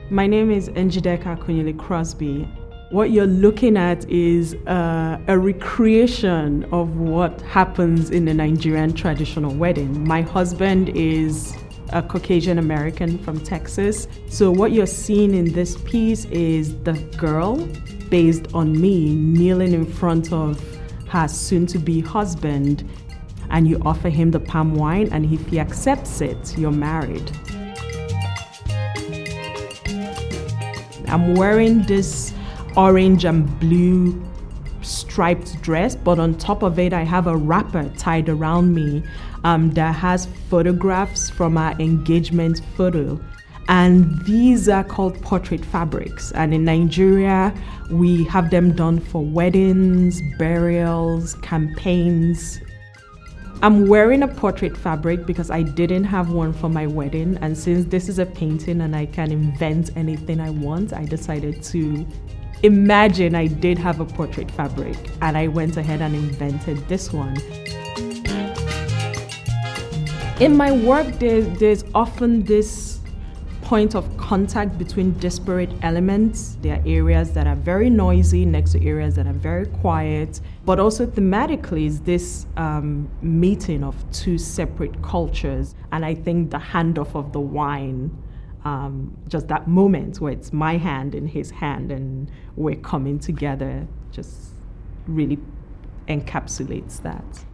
My name is Njideka Kunyili Crosby. What you're looking at is a recreation of what happens in a Nigerian traditional wedding. My husband is a Caucasian American from Texas. So what you're seeing in this piece is the girl, based on me, kneeling in front of her soon-to-be husband, and you offer him the palm wine, and if he accepts it, you're married. I'm wearing this orange and blue striped dress, but on top of it I have a wrapper tied around me that has photographs from our engagement photo, and these are called portrait fabrics, and in Nigeria we have them done for weddings, burials, campaigns. I'm wearing a portrait fabric because I didn't have one for my wedding, and since this is a painting and I can invent anything I want, I decided to imagine I did have a portrait fabric, and I went ahead and invented this one. In my work, there's often this point of contact between disparate elements. There are areas that are very noisy next to areas that are very quiet, but also thematically is this meeting of two separate cultures. And I think the handoff of the wine, just that moment where it's my hand in his hand and we're coming together, just really encapsulates that.